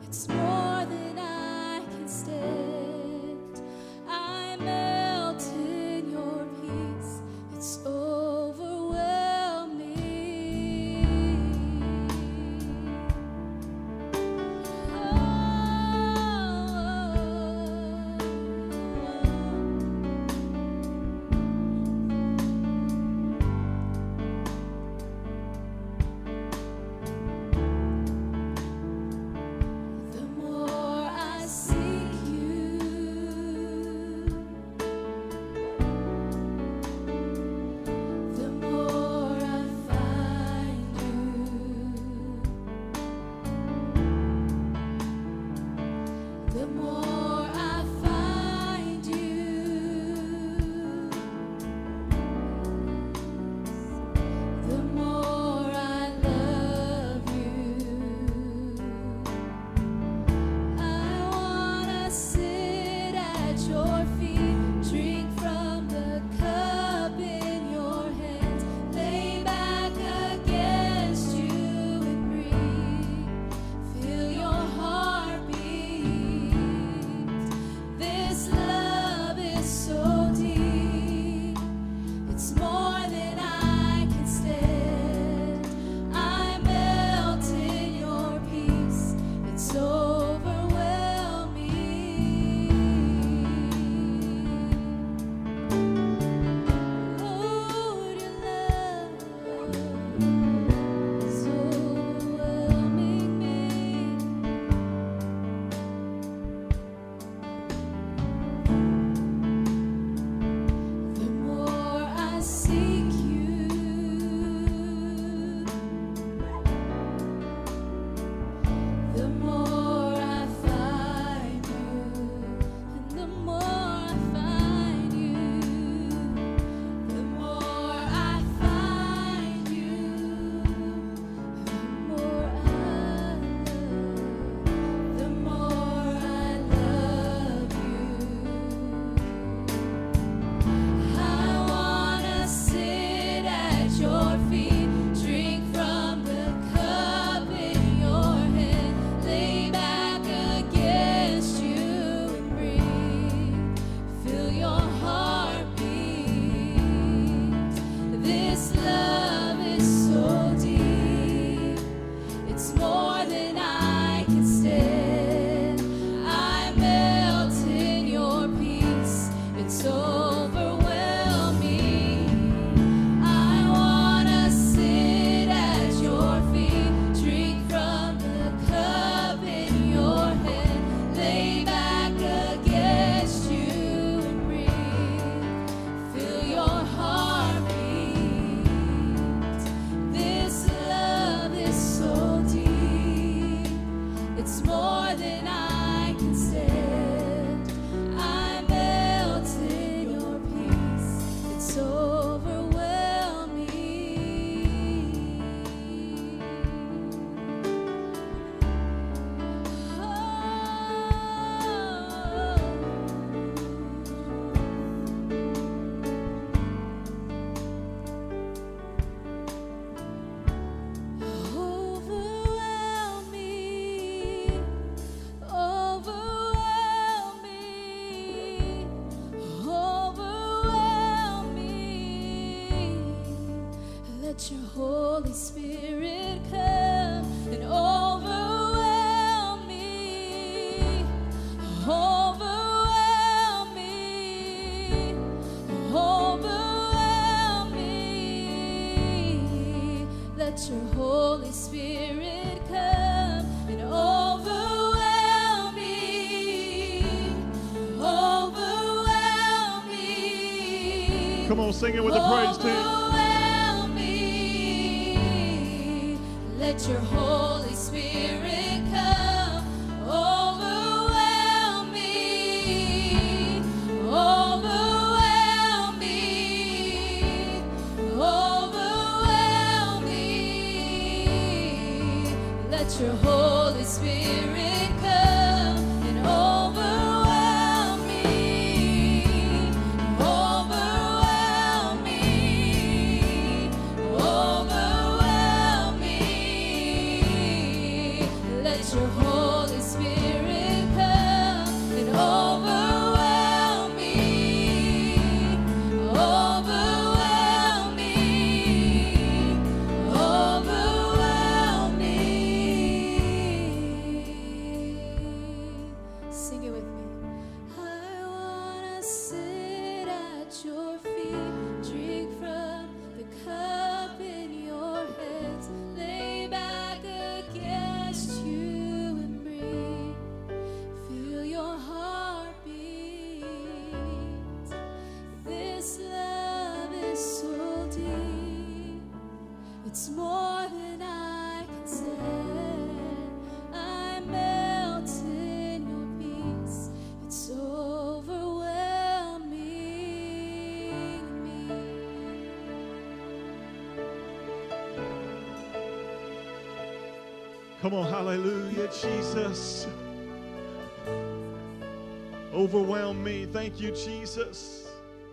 It's more than I can stand. I melt in your peace. It's overwhelming. The more I seek you, the more I find you. The more I find you, the more I love you. I wanna sit at your feet, drink from the cup in your hands, lay back against you and breathe. Feel your heartbeat. This love is so deep. It's more than I can stand. I melt in your peace. It's overwhelming. Lord, your love is overwhelming me. The more I seek you, the more I find you, and the more I find you, the more I find you, the more I love, the more I love you. I wanna sit at your feet, drink from the cup in your hand, lay back against you and breathe. Feel your heartbeat. This love is so deep. It's more than I can stand. I melt in your peace. It's overwhelming. I wanna sit at your feet, drink from the cup in your hand, lay back against you and breathe. Feel your heartbeat. This love is so deep. It's more than I can stand. I melt in your peace. It's overwhelming. Overwhelm me, overwhelm me, overwhelm me. Let your Holy Spirit come and overwhelm me, overwhelm me, overwhelm me. Let your Holy Spirit come and overwhelm me, overwhelm me. Come on, sing it with the praise team. Overwhelm me. Let your Holy Spirit come. Overwhelm me. Overwhelm me. Overwhelm me. Let your Holy Spirit come and overwhelm me. Overwhelm me. Overwhelm me. Let your Holy Spirit Sing it with me. I wanna sit at your feet, drink from the cup in your hands, lay back against you and breathe. Feel your heartbeat. This love is so deep. It's more than I can stand. I melt in your peace. It's overwhelming me. Come on, hallelujah, Jesus. Overwhelm me. Thank you, Jesus.